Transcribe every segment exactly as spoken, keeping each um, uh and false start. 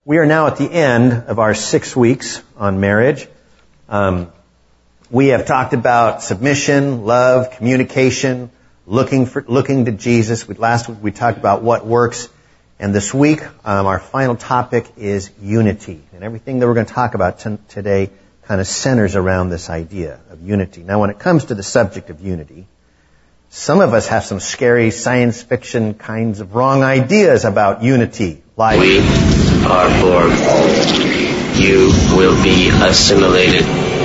We are now at the end of our six weeks on marriage. Um, we have talked about submission, love, communication, looking for looking to Jesus. We, last week we talked about what works, and this week um, our final topic is unity. And everything that we're going to talk about t- today kind of centers around this idea of unity. Now, when it comes to the subject of unity, some of us have some scary science fiction kinds of wrong ideas about unity. Like, we are Borg. You will be assimilated.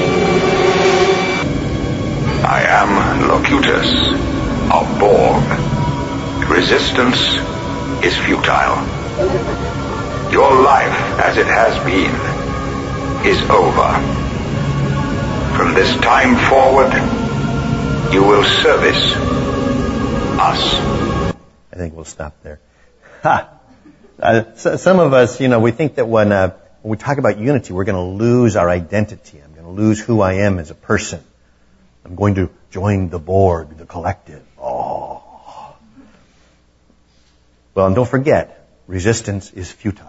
I am Locutus of Borg. Resistance is futile. Your life, as it has been, is over. From this time forward, you will service us. I think we'll stop there. Ha! Uh, so, some of us, you know, we think that when, uh, when we talk about unity, we're going to lose our identity. I'm going to lose who I am as a person. I'm going to join the Borg, the collective. Oh. Well, and don't forget, resistance is futile.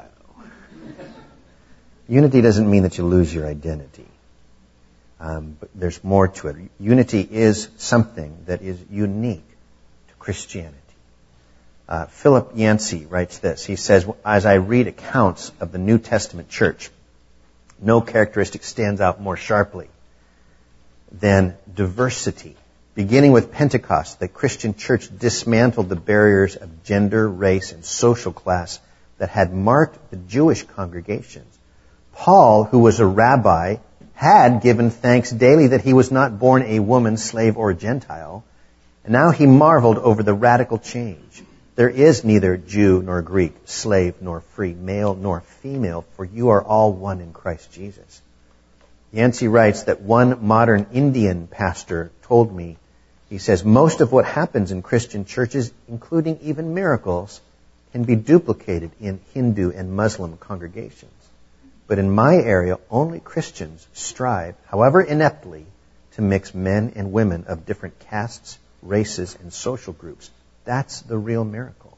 Unity doesn't mean that you lose your identity. Um, but there's more to it. Unity is something that is unique to Christianity. Uh, Philip Yancey writes this. He says, as I read accounts of the New Testament church, no characteristic stands out more sharply than diversity. Beginning with Pentecost, the Christian church dismantled the barriers of gender, race, and social class that had marked the Jewish congregations. Paul, who was a rabbi, had given thanks daily that he was not born a woman, slave, or Gentile, and now he marveled over the radical change. There is neither Jew nor Greek, slave nor free, male nor female, for you are all one in Christ Jesus. Yancey writes that one modern Indian pastor told me, he says, most of what happens in Christian churches, including even miracles, can be duplicated in Hindu and Muslim congregations. But in my area, only Christians strive, however ineptly, to mix men and women of different castes, races, and social groups. That's the real miracle.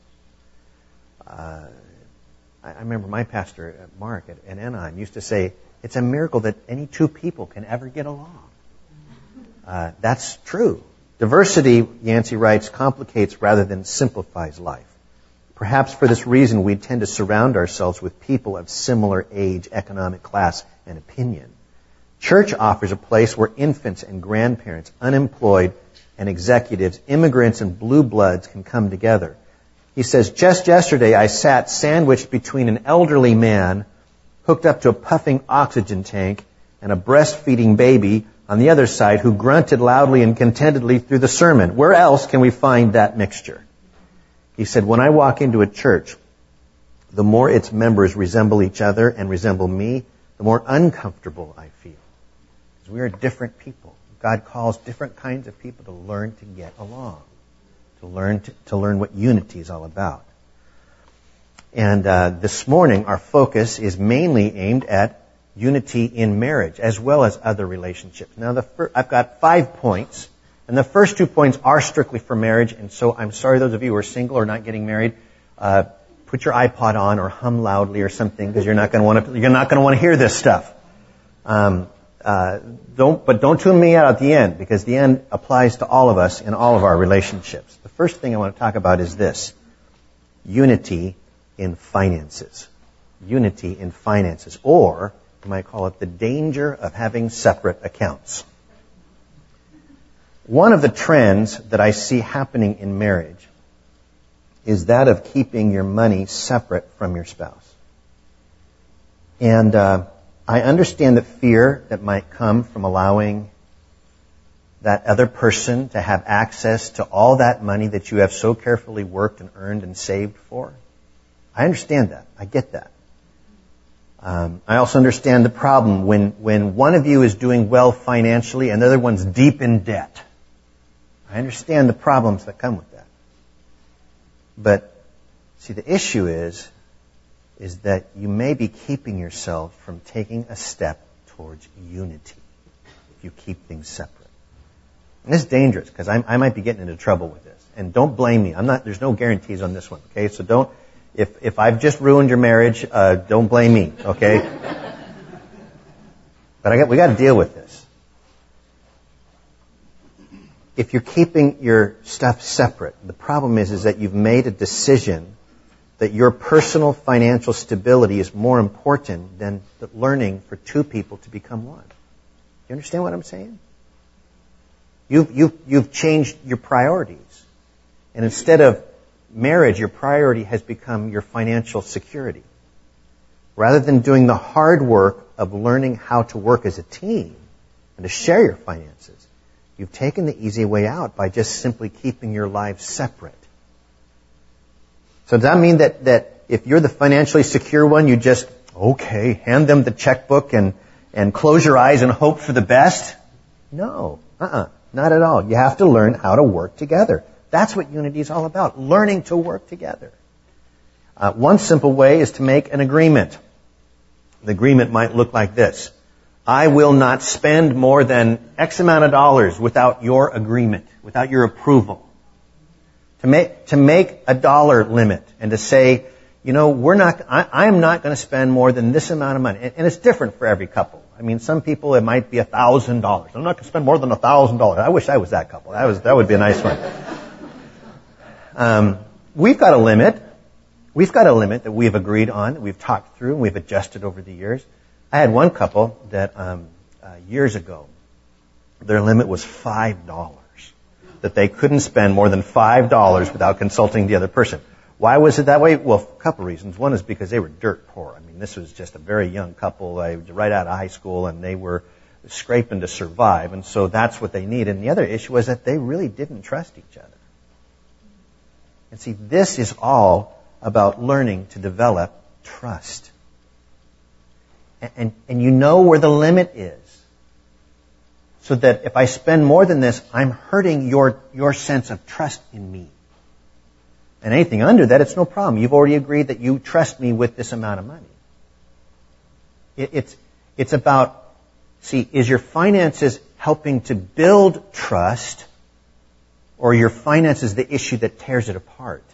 Uh, I, I remember my pastor, Mark, at, at Anaheim, used to say, it's a miracle that any two people can ever get along. Uh, that's true. Diversity, Yancey writes, complicates rather than simplifies life. Perhaps for this reason, we tend to surround ourselves with people of similar age, economic class, and opinion. Church offers a place where infants and grandparents, unemployed and executives, immigrants and blue bloods can come together. He says, just yesterday I sat sandwiched between an elderly man hooked up to a puffing oxygen tank and a breastfeeding baby on the other side who grunted loudly and contentedly through the sermon. Where else can we find that mixture? He said, when I walk into a church, the more its members resemble each other and resemble me, the more uncomfortable I feel. Because we are different people. God calls different kinds of people to learn to get along, to learn to, to learn what unity is all about. And uh, this morning, our focus is mainly aimed at unity in marriage, as well as other relationships. Now, the fir- I've got five points, and the first two points are strictly for marriage. And so, I'm sorry those of you who are single or not getting married. Uh, put your iPod on or hum loudly or something, because you're not going to want to. You're not going to want to hear this stuff. Um, Uh, don't, but don't tune me out at the end, because the end applies to all of us in all of our relationships. The first thing I want to talk about is this: unity in finances. Unity in finances, or you might call it the danger of having separate accounts. One of the trends that I see happening in marriage is that of keeping your money separate from your spouse. And, uh, I understand the fear that might come from allowing that other person to have access to all that money that you have so carefully worked and earned and saved for. I understand that. I get that. Um, I also understand the problem when, when one of you is doing well financially and the other one's deep in debt. I understand the problems that come with that. But, see, the issue is, is that you may be keeping yourself from taking a step towards unity if you keep things separate. And this is dangerous, because I might be getting into trouble with this. And don't blame me. I'm not. There's no guarantees on this one. Okay, so don't. If if I've just ruined your marriage, uh, don't blame me, okay? But I got, we got to deal with this. If you're keeping your stuff separate, the problem is, is that you've made a decision that your personal financial stability is more important than the learning for two people to become one. You understand what I'm saying? You've, you've, you've changed your priorities. And instead of marriage, your priority has become your financial security. Rather than doing the hard work of learning how to work as a team and to share your finances, you've taken the easy way out by just simply keeping your lives separate. So does that mean that, that if you're the financially secure one, you just, okay, hand them the checkbook and, and close your eyes and hope for the best? No, uh-uh, not at all. You have to learn how to work together. That's what unity is all about, learning to work together. Uh, one simple way is to make an agreement. The agreement might look like this. I will not spend more than X amount of dollars without your agreement, without your approval. To make, to make a dollar limit and to say, you know, we're not, I, I am not going to spend more than this amount of money. And, and it's different for every couple. I mean, some people, it might be a thousand dollars. I'm not going to spend more than a thousand dollars. I wish I was that couple. That was, that would be a nice one. Um, we've got a limit. We've got a limit that we've agreed on, that we've talked through, and we've adjusted over the years. I had one couple that, um, uh, years ago, their limit was five dollars. That they couldn't spend more than five dollars without consulting the other person. Why was it that way? Well, a couple reasons. One is because they were dirt poor. I mean, this was just a very young couple, they were right out of high school, and they were scraping to survive, and so that's what they needed. And the other issue was that they really didn't trust each other. And see, this is all about learning to develop trust. And, and, and you know where the limit is. So that if I spend more than this, I'm hurting your, your sense of trust in me. And anything under that, it's no problem. You've already agreed that you trust me with this amount of money. It, it's, it's about, see, is your finances helping to build trust, or your finances the issue that tears it apart?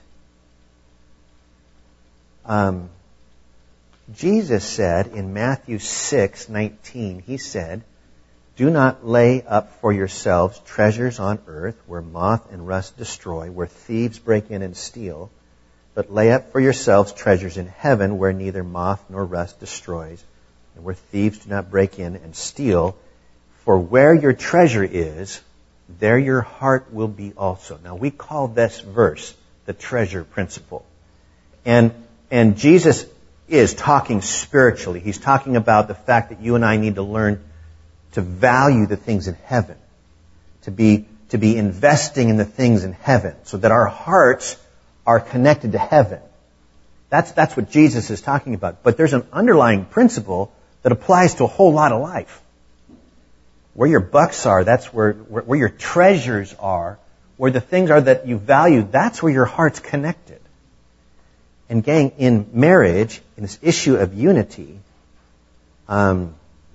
Um, Jesus said in Matthew six nineteen, he said, do not lay up for yourselves treasures on earth where moth and rust destroy, where thieves break in and steal, but lay up for yourselves treasures in heaven where neither moth nor rust destroys, and where thieves do not break in and steal. For where your treasure is, there your heart will be also. Now we call this verse the treasure principle. And, and Jesus is talking spiritually. He's talking about the fact that you and I need to learn to value the things in heaven, to be, to be investing in the things in heaven, so that our hearts are connected to heaven. That's, that's what Jesus is talking about. But there's an underlying principle that applies to a whole lot of life. Where your bucks are, that's where, where, where your treasures are, where the things are that you value, that's where your heart's connected. And gang, in marriage, in this issue of unity, um,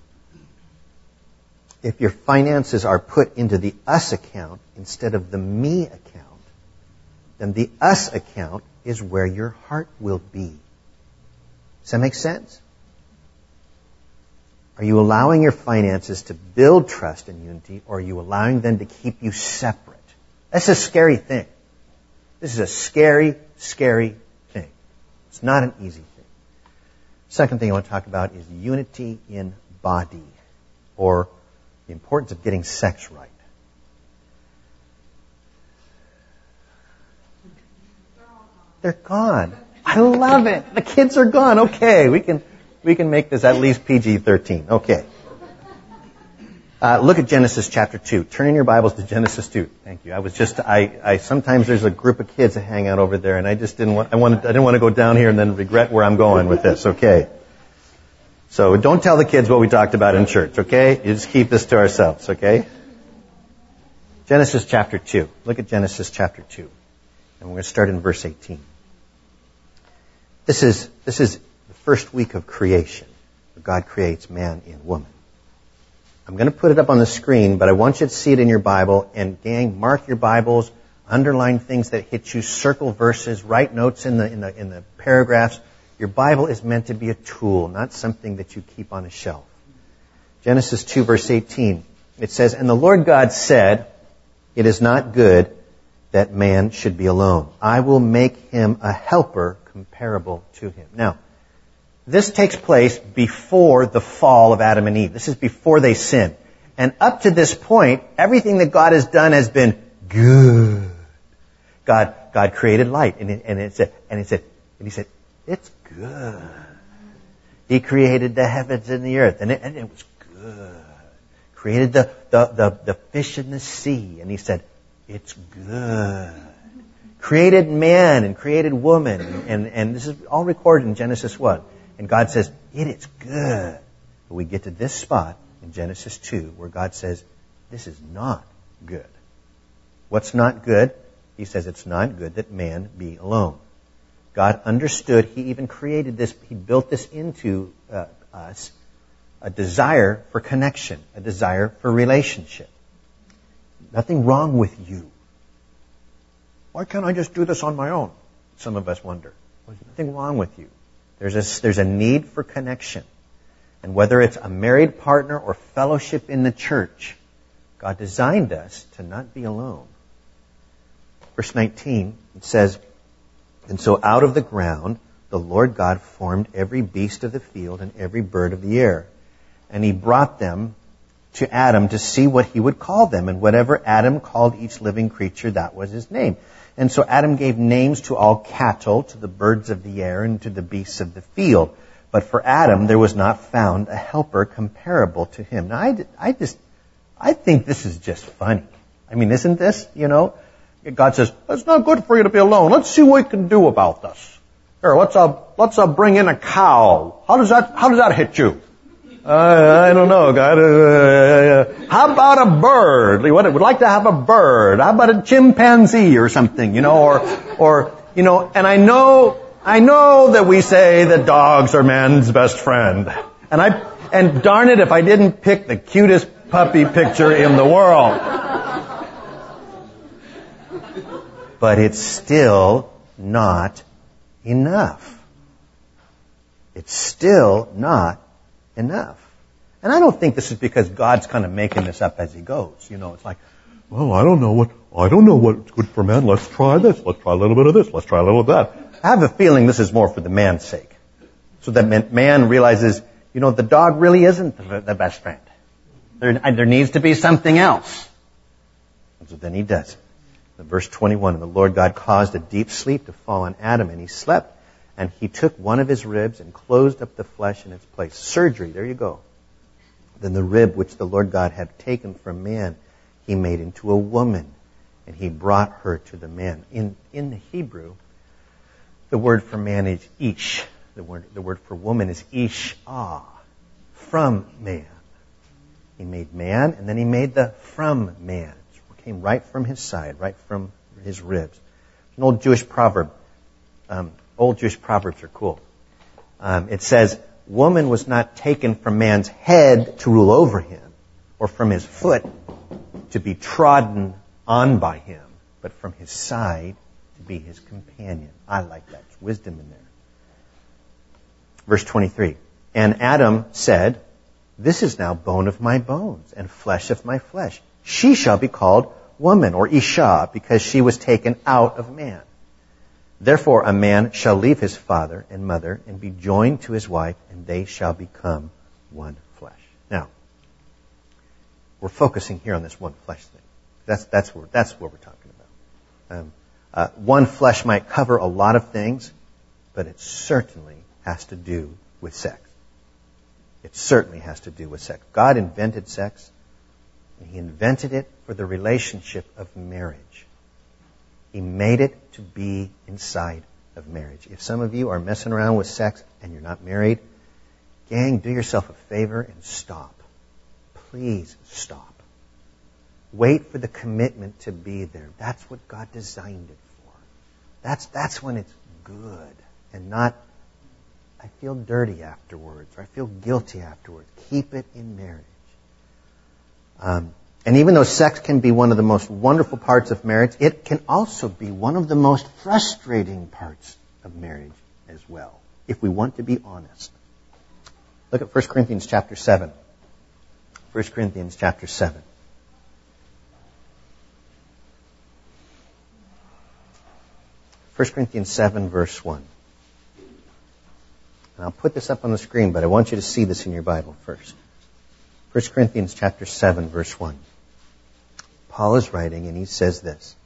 if your finances are put into the us account instead of the me account, then the us account is where your heart will be. Does that make sense? Are you allowing your finances to build trust and unity, or are you allowing them to keep you separate? That's a scary thing. This is a scary, scary thing. It's not an easy thing. Second thing I want to talk about is unity in body, or the importance of getting sex right. They're gone. I love it. The kids are gone. Okay, we can we can make this at least P G thirteen. Okay. Uh, look at Genesis chapter two. Turn in your Bibles to Genesis two. Thank you. I was just I, I sometimes there's a group of kids that hang out over there, and I just didn't want I wanted I didn't want to go down here and then regret where I'm going with this. Okay. So don't tell the kids what we talked about in church, okay? You just keep this to ourselves, okay? Genesis chapter two. Look at Genesis chapter two. And we're going to start in verse eighteen. This is, this is the first week of creation, where God creates man and woman. I'm going to put it up on the screen, but I want you to see it in your Bible. And gang, mark your Bibles. underline things that hit you, circle verses, write notes in the, in the, in the paragraphs. Your Bible is meant to be a tool, not something that you keep on a shelf. Genesis two, verse eighteen, it says, "And the Lord God said, it is not good that man should be alone. I will make him a helper comparable to him." Now, this takes place before the fall of Adam and Eve. This is before they sin. And up to this point, everything that God has done has been good. God, God created light, and it, and it said, and it said, and He said, it's good. He created the heavens and the earth, and it, and it was good. Created the, the, the, the fish in the sea, and He said, it's good. Created man and created woman, and, and this is all recorded in Genesis one. And God says, it is good. But we get to this spot in Genesis two where God says, this is not good. What's not good? He says it's not good that man be alone. God understood. He even created this. He built this into uh, us, a desire for connection, a desire for relationship. Nothing wrong with you. Why can't I just do this on my own? Some of us wonder. There's nothing wrong with you. There's a, there's a need for connection. And whether it's a married partner or fellowship in the church, God designed us to not be alone. Verse nineteen, it says, "And so out of the ground the Lord God formed every beast of the field and every bird of the air. And He brought them to Adam to see what he would call them. And whatever Adam called each living creature, that was his name. And so Adam gave names to all cattle, to the birds of the air, and to the beasts of the field. But for Adam there was not found a helper comparable to him." Now, I, I just, I think this is just funny. I mean, isn't this, you know? God says, it's not good for you to be alone. Let's see what we can do about this. Here, let's, uh, let's, uh, bring in a cow. How does that, how does that hit you? Uh, I don't know, God. Uh, how about a bird? We would like to have a bird. How about a chimpanzee or something, you know, or, or, you know, and I know, I know that we say that dogs are man's best friend. And I, and darn it if I didn't pick the cutest puppy picture in the world. But it's still not enough. It's still not enough. And I don't think this is because God's kind of making this up as He goes. You know, it's like, well, I don't know what, I don't know what's good for man. Let's try this. Let's try a little bit of this. Let's try a little of that. I have a feeling this is more for the man's sake. So that man realizes, you know, the dog really isn't the, the best friend. There, there needs to be something else. And so then he does it. In verse twenty-one, "And the Lord God caused a deep sleep to fall on Adam, and he slept. And He took one of his ribs and closed up the flesh in its place." Surgery, there you go. "Then the rib which the Lord God had taken from man, He made into a woman, and He brought her to the man." In, in the Hebrew, the word for man is ish. The word, the word for woman is ish-ah, from man. He made man, and then He made the from man. It came right from his side, right from his ribs. An old Jewish proverb. Um, old Jewish proverbs are cool. Um, it says, "Woman was not taken from man's head to rule over him, or from his foot to be trodden on by him, but from his side to be his companion." I like that. There's wisdom in there. Verse twenty-three, "And Adam said, this is now bone of my bones and flesh of my flesh. She shall be called woman," or Isha, because she was taken out of man. "Therefore a man shall leave his father and mother and be joined to his wife, and they shall become one flesh." Now, we're focusing here on this one flesh thing. That's, that's, what, that's what we're talking about. Um, uh, one flesh might cover a lot of things, but it certainly has to do with sex. It certainly has to do with sex. God invented sex, and He invented it for the relationship of marriage. He made it to be inside of marriage. If some of you are messing around with sex and you're not married, gang, do yourself a favor and stop. Please stop. Wait for the commitment to be there. That's what God designed it for. That's, that's when it's good and not, I feel dirty afterwards or I feel guilty afterwards. Keep it in marriage. Um, And even though sex can be one of the most wonderful parts of marriage, it can also be one of the most frustrating parts of marriage as well, if we want to be honest. Look at First Corinthians chapter seven. First Corinthians chapter seven. First Corinthians seven, verse one. And I'll put this up on the screen, but I want you to see this in your Bible first. First Corinthians chapter seven, verse one. Paul is writing, and he says this.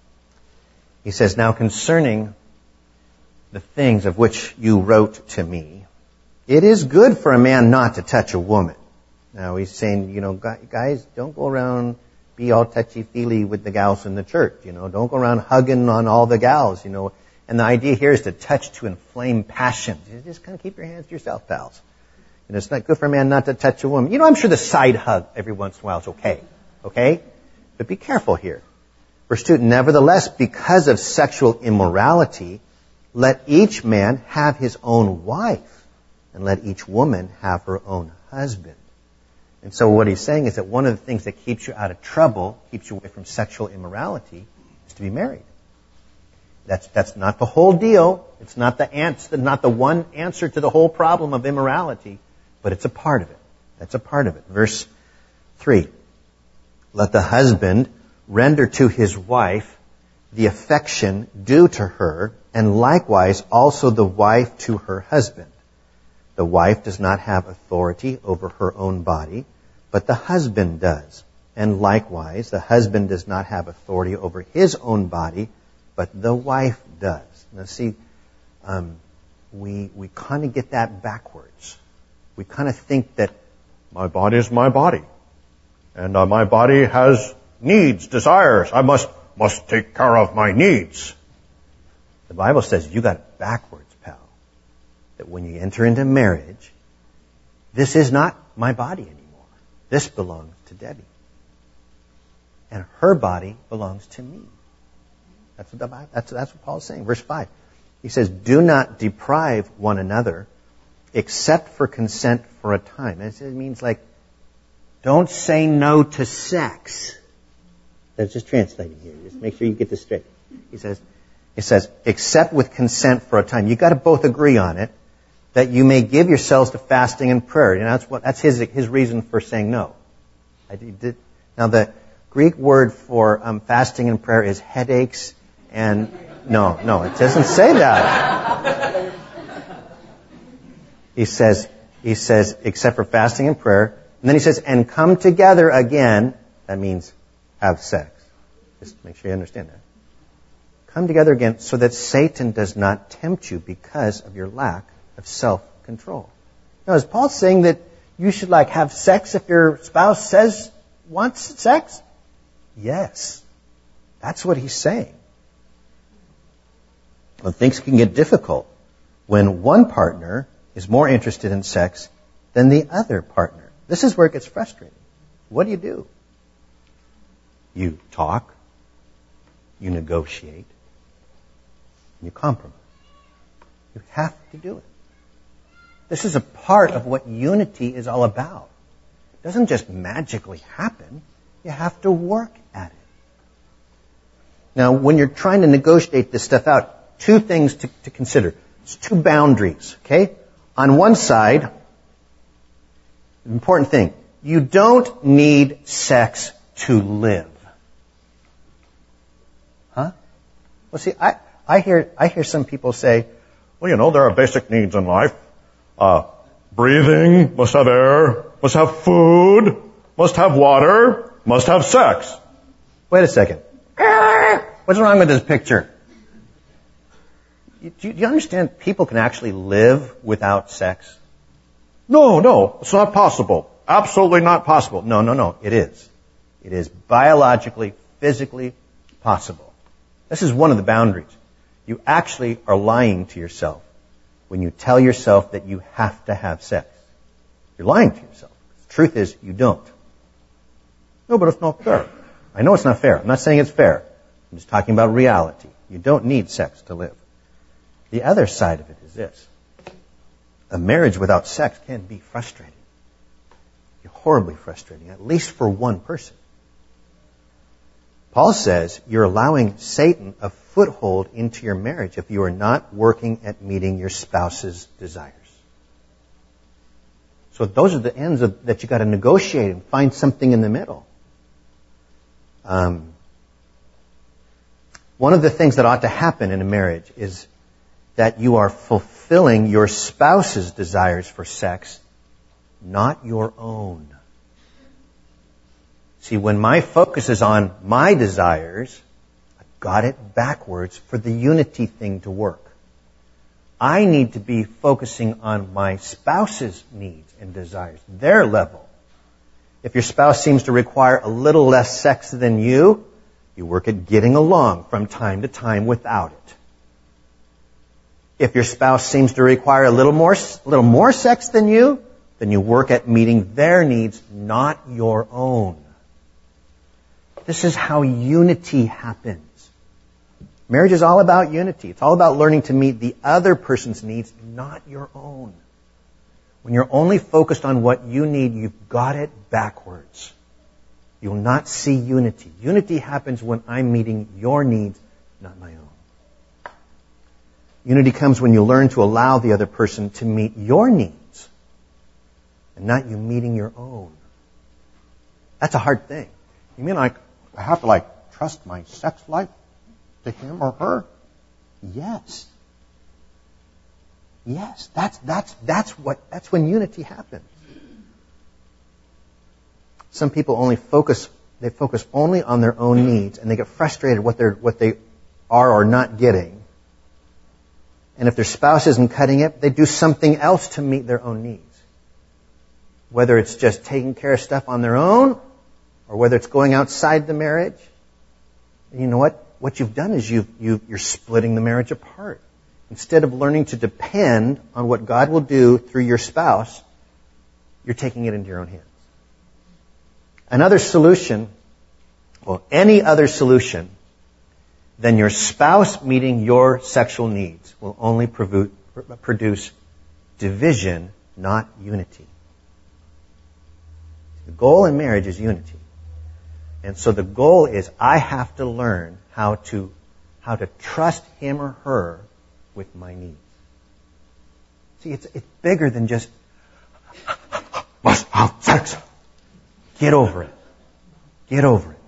He says, "Now concerning the things of which you wrote to me, it is good for a man not to touch a woman." Now he's saying, you know, guys, don't go around be all touchy-feely with the gals in the church. You know, don't go around hugging on all the gals, you know. And the idea here is to touch to inflame passion. Just kind of keep your hands to yourself, pals. And it's not good for a man not to touch a woman. You know, I'm sure the side hug every once in a while is okay. Okay? But be careful here. Verse two, "Nevertheless, because of sexual immorality, let each man have his own wife, and let each woman have her own husband." And so what he's saying is that one of the things that keeps you out of trouble, keeps you away from sexual immorality, is to be married. That's that's not the whole deal. It's not the answer, not the one answer to the whole problem of immorality, but it's a part of it. That's a part of it. Verse three. "Let the husband render to his wife the affection due to her, and likewise also the wife to her husband. The wife does not have authority over her own body, but the husband does. And likewise, the husband does not have authority over his own body, but the wife does." Now see, um, we we kind of get that backwards. We kind of think that my body is my body, and uh, my body has needs, desires. I must must take care of my needs. The Bible says you got it backwards, pal. That when you enter into marriage, this is not my body anymore. This belongs to Debbie. And her body belongs to me. That's what the Bible, that's, that's what Paul's saying. Verse five. He says, "Do not deprive one another except for consent for a time." And it means like, don't say no to sex. That's just translating here. Just make sure you get this straight. He says, it says, "Except with consent for a time." You got to both agree on it, that you may give yourselves to fasting and prayer. You know, that's what that's his his reason for saying no. I did, now the Greek word for um, fasting and prayer is headaches, and no, no, it doesn't say that. He says he says except for fasting and prayer, and then he says, "And come together again." That means have sex. Just make sure you understand that. Come together again so that Satan does not tempt you because of your lack of self-control. Now, is Paul saying that you should like have sex if your spouse says wants sex? Yes. That's what he's saying. Well, things can get difficult when one partner is more interested in sex than the other partner. This is where it gets frustrating. What do you do? You talk, you negotiate, you compromise. You have to do it. This is a part of what unity is all about. It doesn't just magically happen. You have to work at it. Now, when you're trying to negotiate this stuff out, two things to, to consider. It's two boundaries, okay? On one side, the important thing, you don't need sex to live. Huh? Well, see, I, I hear I hear some people say, well, you know, there are basic needs in life. Uh, breathing, must have air, must have food, must have water, must have sex. Wait a second. What's wrong with this picture? Do you, do you understand people can actually live without sex? No, no, it's not possible. Absolutely not possible. No, no, no, it is. It is biologically, physically possible. This is one of the boundaries. You actually are lying to yourself when you tell yourself that you have to have sex. You're lying to yourself. The truth is, you don't. No, but it's not fair. I know it's not fair. I'm not saying it's fair. I'm just talking about reality. You don't need sex to live. The other side of it is this. A marriage without sex can be frustrating. Horribly frustrating, at least for one person. Paul says you're allowing Satan a foothold into your marriage if you are not working at meeting your spouse's desires. So those are the ends of, that you got to negotiate and find something in the middle. Um, one of the things that ought to happen in a marriage is that you are fulfilling your spouse's desires for sex, not your own. See, when my focus is on my desires, I've got it backwards for the unity thing to work. I need to be focusing on my spouse's needs and desires, their level. If your spouse seems to require a little less sex than you, you work at getting along from time to time without it. If your spouse seems to require a little more, a little more sex than you, then you work at meeting their needs, not your own. This is how unity happens. Marriage is all about unity. It's all about learning to meet the other person's needs, not your own. When you're only focused on what you need, you've got it backwards. You'll not see unity. Unity happens when I'm meeting your needs, not my own. Unity comes when you learn to allow the other person to meet your needs, and not you meeting your own. That's a hard thing. You mean like, I have to like trust my sex life to him or her? Yes. Yes, that's that's that's what that's when unity happens. Some people only focus they focus only on their own needs, and they get frustrated what they're what they are or not getting. And if their spouse isn't cutting it, they do something else to meet their own needs. Whether it's just taking care of stuff on their own, or whether it's going outside the marriage. And you know what? What you've done is you've, you, you're splitting the marriage apart. Instead of learning to depend on what God will do through your spouse, you're taking it into your own hands. Another solution, well, any other solution than your spouse meeting your sexual needs will only provo- produce division, not unity. The goal in marriage is unity. And so the goal is I have to learn how to how to trust him or her with my needs. See, it's it's bigger than just must have sex. Get over it. Get over it.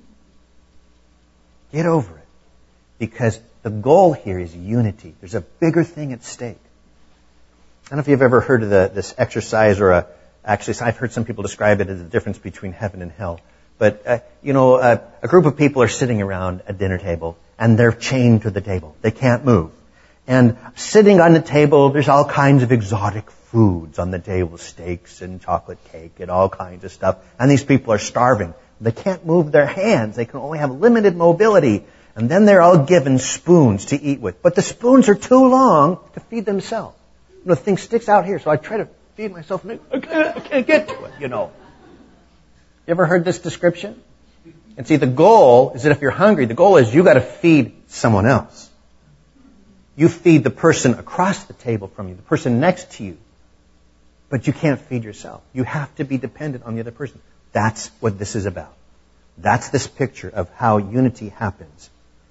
Get over it. Because the goal here is unity. There's a bigger thing at stake. I don't know if you've ever heard of the, this exercise or a actually I've heard some people describe it as the difference between heaven and hell. But, uh, you know, uh, a group of people are sitting around a dinner table, and they're chained to the table. They can't move. And sitting on the table, there's all kinds of exotic foods on the table, steaks and chocolate cake and all kinds of stuff. And these people are starving. They can't move their hands. They can only have limited mobility. And then they're all given spoons to eat with. But the spoons are too long to feed themselves. You know, the thing sticks out here, so I try to feed myself, and I can't, I can't get to it, you know. You ever heard this description? And see, the goal is that if you're hungry, the goal is you got to feed someone else. You feed the person across the table from you, the person next to you. But you can't feed yourself. You have to be dependent on the other person. That's what this is about. That's this picture of how unity happens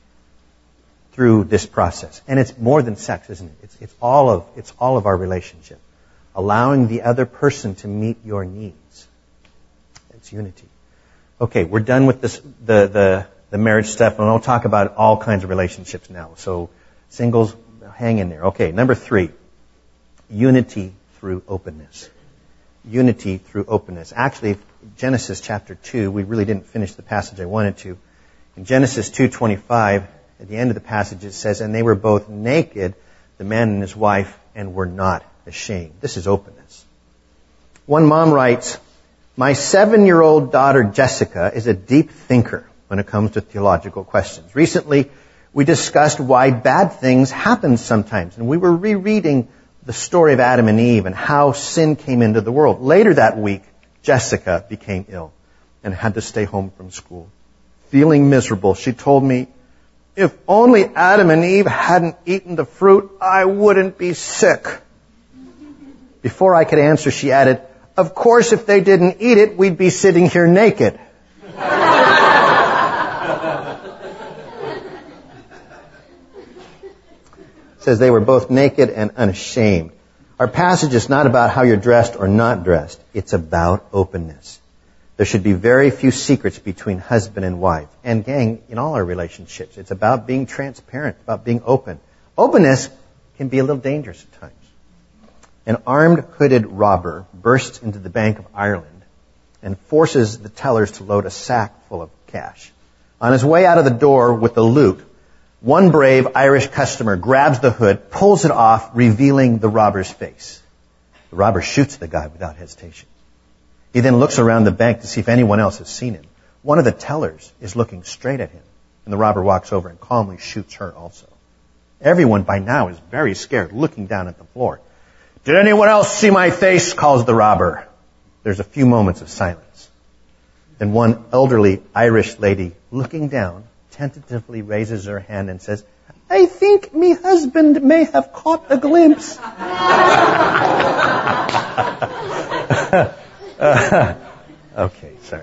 through this process. And it's more than sex, isn't it? It's, it's all of, it's all of our relationship. Allowing the other person to meet your needs. It's unity. Okay, we're done with this, the, the, the marriage stuff, and we'll talk about all kinds of relationships now. So, singles, hang in there. Okay, number three. Unity through openness. Unity through openness. Actually, Genesis chapter two, we really didn't finish the passage I wanted to. In Genesis two twenty-five, at the end of the passage, it says, and they were both naked, the man and his wife, and were not ashamed. This is openness. One mom writes, my seven-year-old daughter, Jessica, is a deep thinker when it comes to theological questions. Recently, we discussed why bad things happen sometimes, and we were rereading the story of Adam and Eve and how sin came into the world. Later that week, Jessica became ill and had to stay home from school. Feeling miserable, she told me, if only Adam and Eve hadn't eaten the fruit, I wouldn't be sick. Before I could answer, she added, of course, if they didn't eat it, we'd be sitting here naked. It says they were both naked and unashamed. Our passage is not about how you're dressed or not dressed. It's about openness. There should be very few secrets between husband and wife. And gang, in all our relationships, it's about being transparent, about being open. Openness can be a little dangerous at times. An armed, hooded robber bursts into the Bank of Ireland and forces the tellers to load a sack full of cash. On his way out of the door with the loot, one brave Irish customer grabs the hood, pulls it off, revealing the robber's face. The robber shoots the guy without hesitation. He then looks around the bank to see if anyone else has seen him. One of the tellers is looking straight at him, and the robber walks over and calmly shoots her also. Everyone by now is very scared, looking down at the floor. "Did anyone else see my face?" calls the robber. There's a few moments of silence. Then one elderly Irish lady, looking down, tentatively raises her hand and says, "I think me husband may have caught a glimpse." uh, okay, sorry.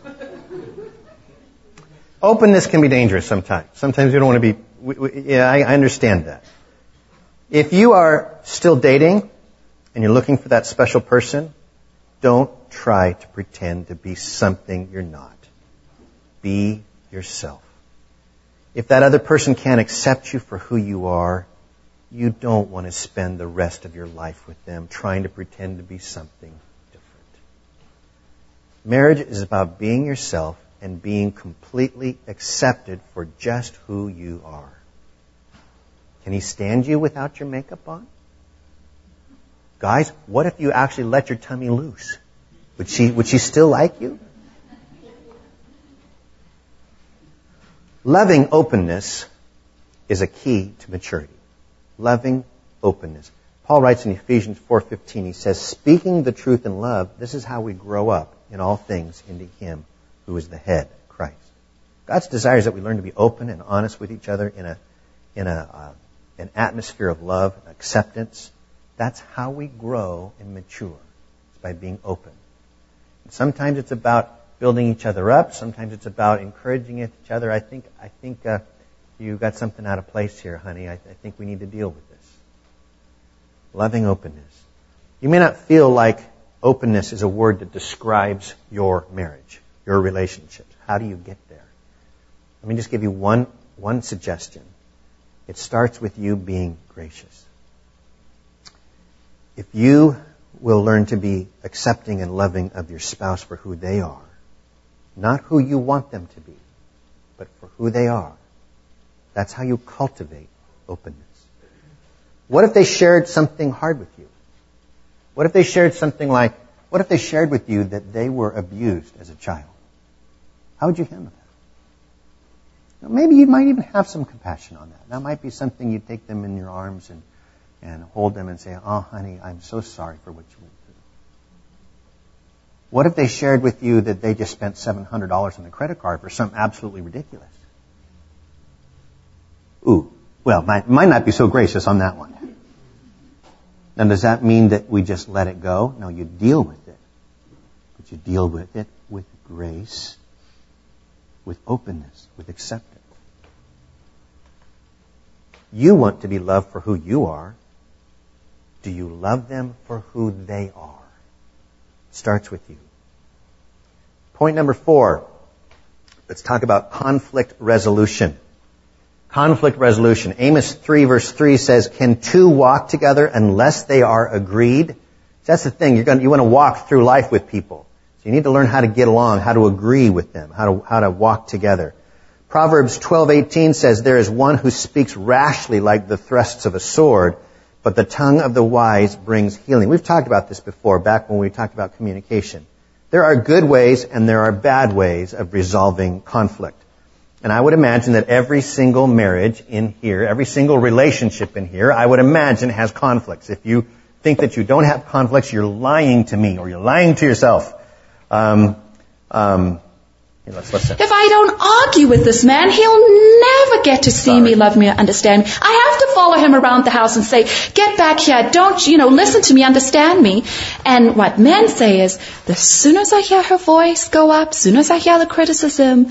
Openness can be dangerous sometimes. Sometimes you don't want to be... We, we, yeah, I, I understand that. If you are still dating and you're looking for that special person, don't try to pretend to be something you're not. Be yourself. If that other person can't accept you for who you are, you don't want to spend the rest of your life with them trying to pretend to be something different. Marriage is about being yourself and being completely accepted for just who you are. Can he stand you without your makeup on? Guys, what if you actually let your tummy loose? Would she, would she still like you? Loving openness is a key to maturity. Loving openness. Paul writes in Ephesians four fifteen, he says, "Speaking the truth in love, this is how we grow up in all things into Him who is the head, Christ." God's desire is that we learn to be open and honest with each other in a in a uh, an atmosphere of love and acceptance. That's how we grow and mature. It's by being open. And sometimes it's about building each other up. Sometimes it's about encouraging each other. I think I think uh, you got something out of place here, honey. I, I think we need to deal with this. Loving openness. You may not feel like openness is a word that describes your marriage, your relationships. How do you get there? Let me just give you one one suggestion. It starts with you being gracious. If you will learn to be accepting and loving of your spouse for who they are, not who you want them to be, but for who they are, that's how you cultivate openness. What if they shared something hard with you? What if they shared something like, what if they shared with you that they were abused as a child? How would you handle that? Now, maybe you might even have some compassion on that. That might be something you'd take them in your arms and, and hold them and say, "Oh, honey, I'm so sorry for what you went through." What if they shared with you that they just spent seven hundred dollars on the credit card for something absolutely ridiculous? Ooh, well, might, might not be so gracious on that one. Now, does that mean that we just let it go? No, you deal with it. But you deal with it with grace, with openness, with acceptance. You want to be loved for who you are. Do you love them for who they are? It starts with you. Point number four. Let's talk about conflict resolution. Conflict resolution. Amos three verse three says, "Can two walk together unless they are agreed?" That's the thing. You're going to, you want to walk through life with people. So you need to learn how to get along, how to agree with them, how to, how to walk together. Proverbs twelve eighteen says, "There is one who speaks rashly like the thrusts of a sword, but the tongue of the wise brings healing." We've talked about this before, back when we talked about communication. There are good ways and there are bad ways of resolving conflict. And I would imagine that every single marriage in here, every single relationship in here, I would imagine has conflicts. If you think that you don't have conflicts, you're lying to me or you're lying to yourself. Um, um, here, let's listen. If I don't argue with this man, he'll never get to see Sorry. me, love me, understand me. I have to follow him around the house and say, "Get back here, don't, you know, listen to me, understand me." And what men say is, the soon as I hear her voice go up, soon as I hear the criticism,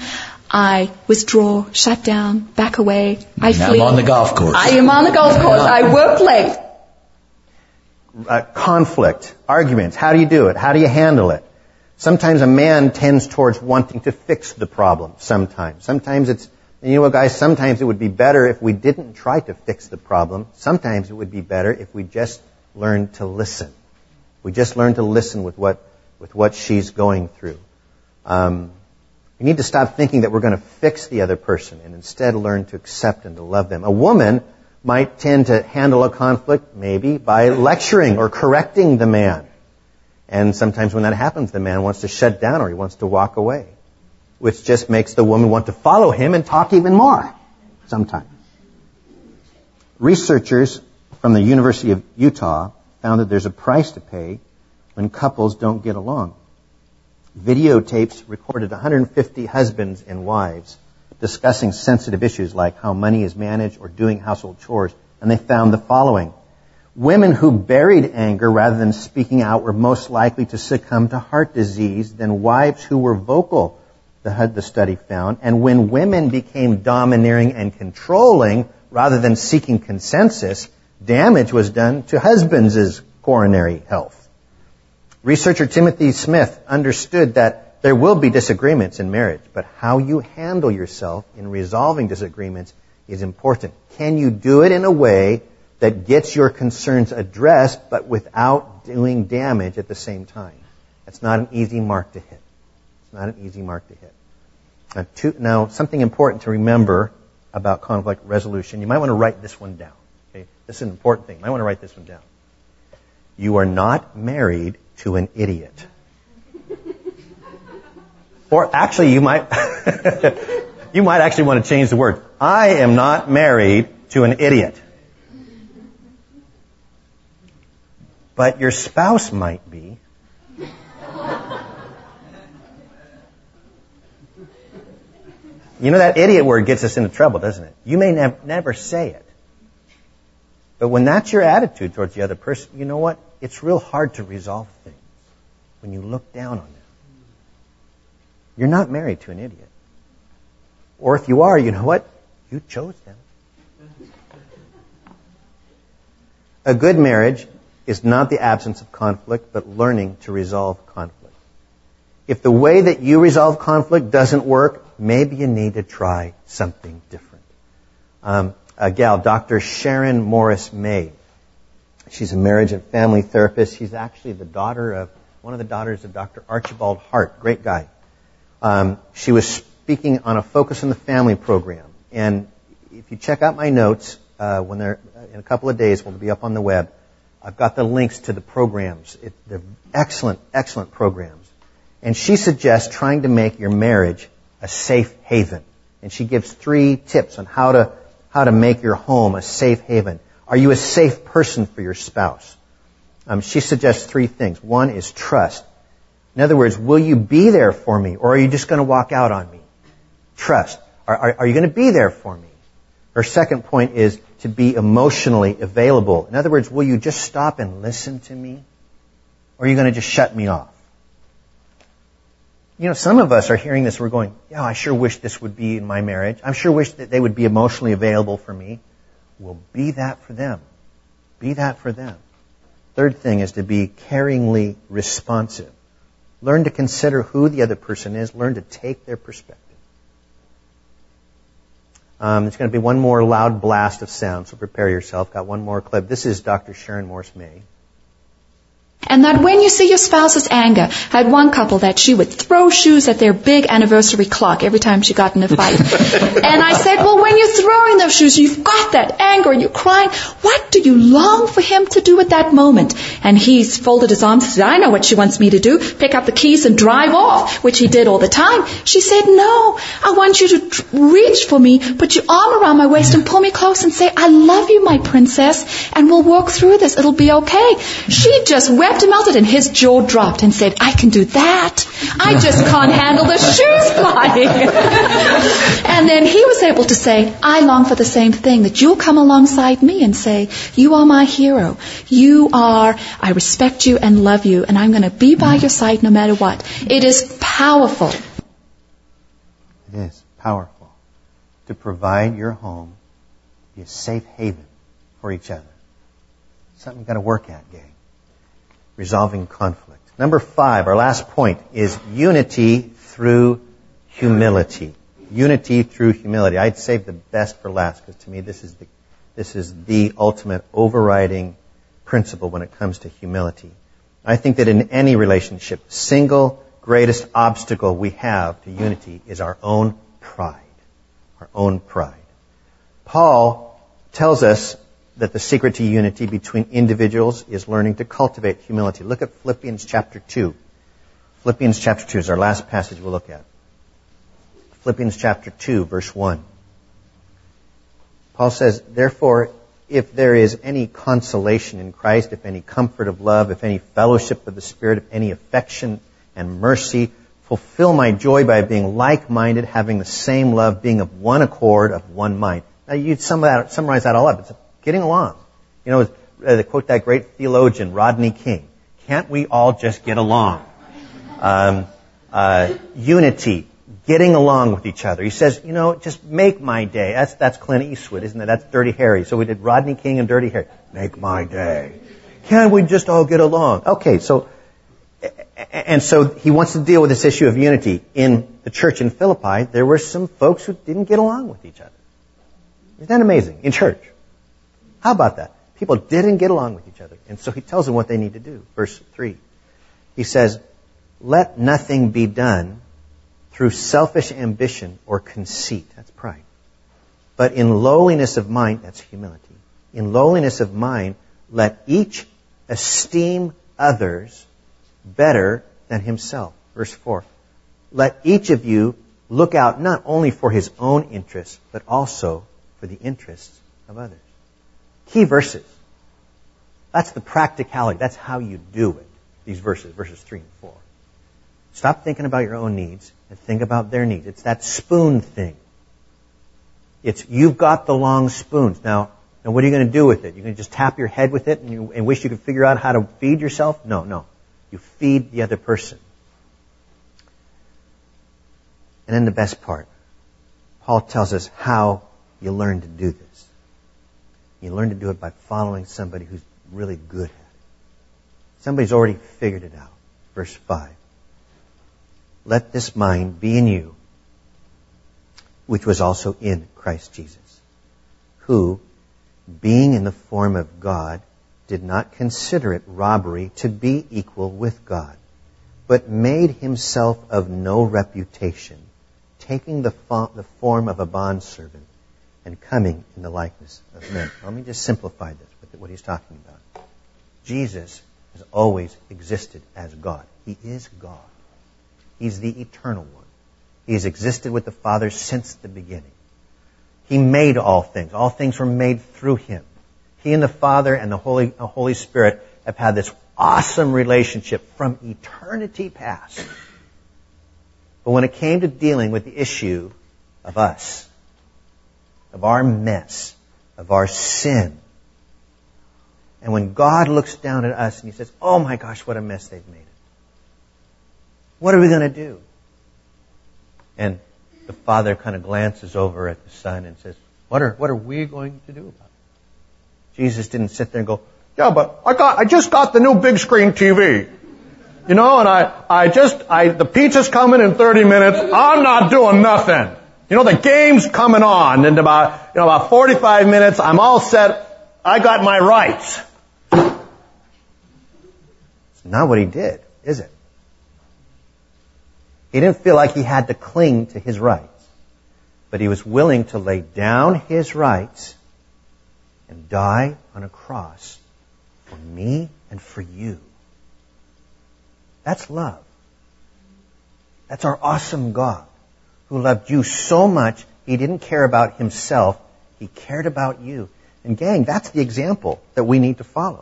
I withdraw, shut down, back away. I now flee. I'm on the golf course. I am on the golf course. I work late. Uh, conflict, arguments. How do you do it? How do you handle it? Sometimes a man tends towards wanting to fix the problem. Sometimes. Sometimes it's, you know what, guys? Sometimes it would be better if we didn't try to fix the problem. Sometimes it would be better if we just learned to listen. We just learned to listen with what with what she's going through. Um, we need to stop thinking that we're going to fix the other person and instead learn to accept and to love them. A woman might tend to handle a conflict maybe by lecturing or correcting the man. And sometimes when that happens, the man wants to shut down or he wants to walk away, which just makes the woman want to follow him and talk even more sometimes. Researchers from the University of Utah found that there's a price to pay when couples don't get along. Videotapes recorded one hundred fifty husbands and wives discussing sensitive issues like how money is managed or doing household chores, and they found the following. Women who buried anger rather than speaking out were most likely to succumb to heart disease than wives who were vocal, the, the study found. And when women became domineering and controlling rather than seeking consensus, damage was done to husbands' coronary health. Researcher Timothy Smith understood that there will be disagreements in marriage, but how you handle yourself in resolving disagreements is important. Can you do it in a way that gets your concerns addressed, but without doing damage at the same time? That's not an easy mark to hit. It's not an easy mark to hit. Now, two, now something important to remember about conflict resolution. You might want to write this one down. Okay? This is an important thing. You might want to write this one down. You are not married to an idiot. Or actually, you might you might actually want to change the word. I am not married to an idiot. But your spouse might be. You know, that idiot word gets us into trouble, doesn't it? You may nev- never say it. But when that's your attitude towards the other person, you know what? It's real hard to resolve things when you look down on them. You're not married to an idiot. Or if you are, you know what? You chose them. A good marriage is not the absence of conflict, but learning to resolve conflict. If the way that you resolve conflict doesn't work, maybe you need to try something different. Um, a gal, Doctor Sharon Morris May. She's a marriage and family therapist. She's actually the daughter of, one of the daughters of Doctor Archibald Hart. Great guy. Um, she was speaking on a Focus on the Family program. And if you check out my notes, uh, when they're, in a couple of days, will be up on the web, I've got the links to the programs. It, they're excellent, excellent programs. And she suggests trying to make your marriage a safe haven. And she gives three tips on how to, how to make your home a safe haven. Are you a safe person for your spouse? Um, she suggests three things. One is trust. In other words, will you be there for me, or are you just going to walk out on me? Trust. Are, are, are you going to be there for me? Her second point is to be emotionally available. In other words, will you just stop and listen to me, or are you going to just shut me off? You know, some of us are hearing this, we're going, yeah, I sure wish this would be in my marriage. I sure wish that they would be emotionally available for me. Well, be that for them. Be that for them. Third thing is to be caringly responsive. Learn to consider who the other person is. Learn to take their perspective. Um, there's going to be one more loud blast of sound, so prepare yourself. Got one more clip. This is Doctor Sharon Morris May. And that when you see your spouse's anger, I had one couple that she would throw shoes at their big anniversary clock every time she got in a fight. And I said, well, when you're throwing those shoes, you've got that anger and you're crying. What do you long for him to do at that moment? And he's folded his arms and said, I know what she wants me to do. Pick up the keys and drive off, which he did all the time. She said, no, I want you to reach for me, put your arm around my waist and pull me close and say, I love you, my princess, and we'll walk through this. It'll be okay. She just wept and melted, and his jaw dropped and said, I can do that. I just can't handle the shoes flying. And then he was able to say, I long for the same thing, that you'll come alongside me and say, you are my hero. You are, I respect you and love you, and I'm going to be by your side no matter what. It is powerful. It is. powerful to provide your home, be a safe haven for each other. Something you've got to work at, gang. Resolving conflict. Number five, our last point, is unity through humility. Unity through humility. I'd save the best for last, because to me this is the this is the ultimate overriding principle when it comes to humility. I think that in any relationship, single greatest obstacle we have to unity is our own pride. Our own pride. Paul tells us that the secret to unity between individuals is learning to cultivate humility. Look at Philippians chapter two. Philippians chapter two is our last passage we'll look at. Philippians chapter two, verse one. Paul says, therefore, if there is any consolation in Christ, if any comfort of love, if any fellowship of the Spirit, if any affection and mercy, fulfill my joy by being like-minded, having the same love, being of one accord, of one mind. Now, you'd summarize that all up. It's getting along. You know, to quote that great theologian, Rodney King, can't we all just get along? Um, uh, unity, getting along with each other. He says, you know, just make my day. That's that's Clint Eastwood, isn't it? That's Dirty Harry. So we did Rodney King and Dirty Harry. Make my day. Can't we just all get along? Okay, so, and so he wants to deal with this issue of unity. In the church in Philippi, there were some folks who didn't get along with each other. Isn't that amazing? In church. How about that? People didn't get along with each other. And so he tells them what they need to do. Verse three. He says, let nothing be done through selfish ambition or conceit. That's pride. But in lowliness of mind, that's humility. In lowliness of mind, let each esteem others better than himself. Verse four. Let each of you look out not only for his own interests, but also for the interests of others. Key verses. That's the practicality. That's how you do it. These verses, verses three and four. Stop thinking about your own needs and think about their needs. It's that spoon thing. It's, you've got the long spoons. Now, now what are you going to do with it? You're going to just tap your head with it and, you, and wish you could figure out how to feed yourself? No, no. You feed the other person. And then the best part. Paul tells us how you learn to do this. You learn to do it by following somebody who's really good at it. Somebody's already figured it out. Verse five. Let this mind be in you, which was also in Christ Jesus, who, being in the form of God, did not consider it robbery to be equal with God, but made himself of no reputation, taking the, fo- the form of a bondservant and coming in the likeness of men. Let me just simplify this with what he's talking about. Jesus has always existed as God. He is God. He's the eternal one. He has existed with the Father since the beginning. He made all things. All things were made through him. He and the Father and the Holy, the Holy Spirit have had this awesome relationship from eternity past. But when it came to dealing with the issue of us, of our mess, of our sin, and when God looks down at us and he says, oh my gosh, what a mess they've made it. What are we going to do? And the Father kind of glances over at the Son and says, what are, what are we going to do about it? Jesus didn't sit there and go, yeah, but I got, I just got the new big screen T V. You know, and I, I just, I, the pizza's coming in thirty minutes. I'm not doing nothing. You know, the game's coming on in about, you know, about forty-five minutes. I'm all set. I got my rights. It's not what he did, is it? He didn't feel like he had to cling to his rights, but he was willing to lay down his rights and die on a cross for me and for you. That's love. That's our awesome God who loved you so much he didn't care about himself. He cared about you. And gang, that's the example that we need to follow.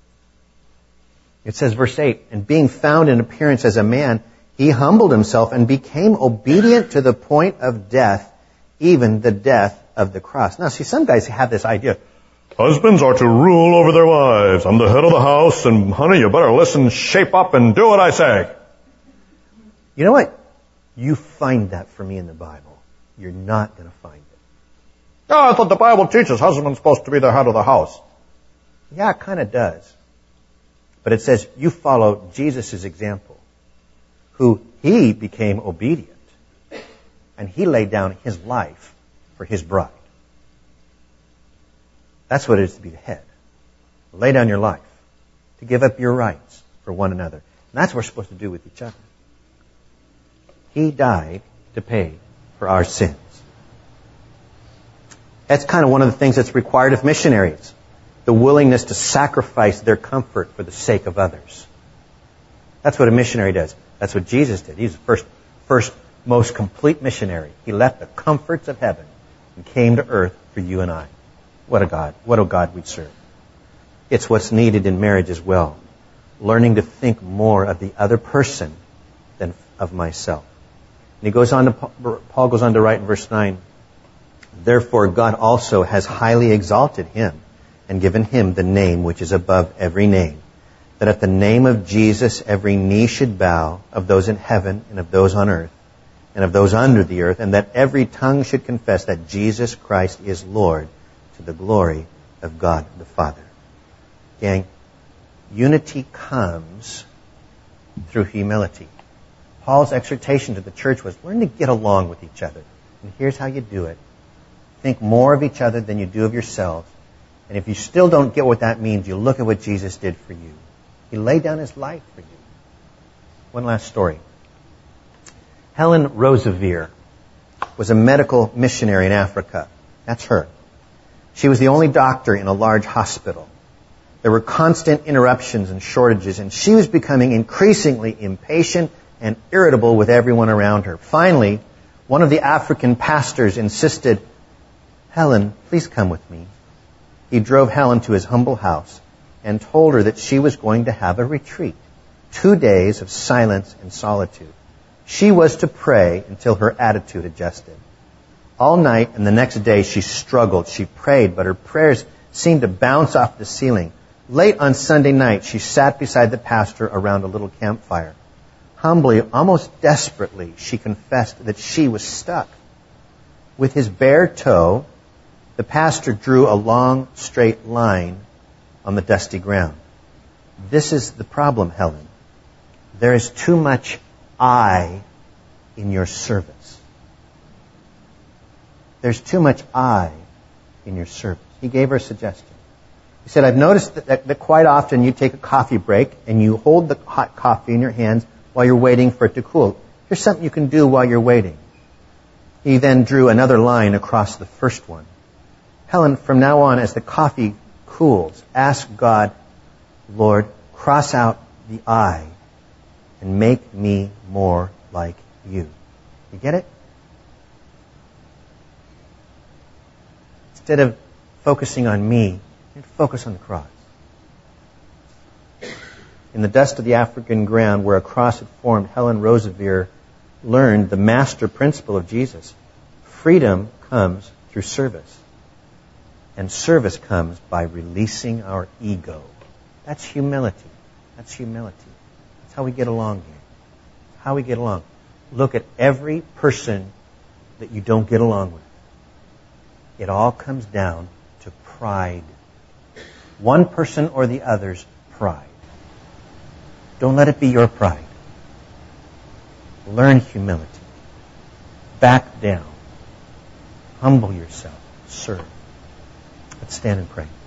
It says, verse eight, and being found in appearance as a man, he humbled himself and became obedient to the point of death, even the death of the cross. Now, see, some guys have this idea. Husbands are to rule over their wives. I'm the head of the house, and honey, you better listen, shape up, and do what I say. You know what? You find that for me in the Bible. you're not going to find it. Oh, I thought the Bible teaches husband's supposed to be the head of the house. Yeah, it kind of does. But it says you follow Jesus' example, who he became obedient, and he laid down his life for his bride. That's what it is to be the head. Lay down your life, to give up your rights for one another. And that's what we're supposed to do with each other. He died to pay for our sins. That's kind of one of the things that's required of missionaries. The willingness to sacrifice their comfort for the sake of others. That's what a missionary does. That's what Jesus did. He was the first, first most complete missionary. He left the comforts of heaven and came to earth for you and I. What a God. What a God we serve. It's what's needed in marriage as well. Learning to think more of the other person than of myself. And he goes on to, Paul goes on to write in verse nine, therefore God also has highly exalted him and given him the name which is above every name, that at the name of Jesus every knee should bow, of those in heaven and of those on earth and of those under the earth, and that every tongue should confess that Jesus Christ is Lord, to the glory of God the Father. Gang, unity comes through humility. Paul's exhortation to the church was, learn to get along with each other. And here's how you do it. Think more of each other than you do of yourselves. And if you still don't get what that means, you look at what Jesus did for you. He laid down his life for you. One last story. Helen Roseveare was a medical missionary in Africa. That's her. She was the only doctor in a large hospital. There were constant interruptions and shortages, and she was becoming increasingly impatient and irritable with everyone around her. Finally, one of the African pastors insisted, Helen, please come with me. He drove Helen to his humble house and told her that she was going to have a retreat, two days of silence and solitude. She was to pray until her attitude adjusted. All night and the next day she struggled. She prayed, but her prayers seemed to bounce off the ceiling. Late on Sunday night, she sat beside the pastor around a little campfire. Humbly, almost desperately, she confessed that she was stuck. With his bare toe, the pastor drew a long, straight line on the dusty ground. This is the problem, Helen. There is too much I in your service. There's too much I in your service. He gave her a suggestion. He said, I've noticed that, that, that quite often you take a coffee break and you hold the hot coffee in your hands while you're waiting for it to cool. Here's something you can do while you're waiting. He then drew another line across the first one. Helen, from now on, as the coffee cools, ask God, Lord, cross out the I and make me more like you. You get it? Instead of focusing on me, focus on the cross. In the dust of the African ground where a cross had formed, Helen Roseveare learned the master principle of Jesus. Freedom comes through service. And service comes by releasing our ego. That's humility. That's humility. That's how we get along here. How we get along. Look at every person that you don't get along with. It all comes down to pride. One person or the other's pride. Don't let it be your pride. Learn humility. Back down. Humble yourself. Serve. Let's stand and pray.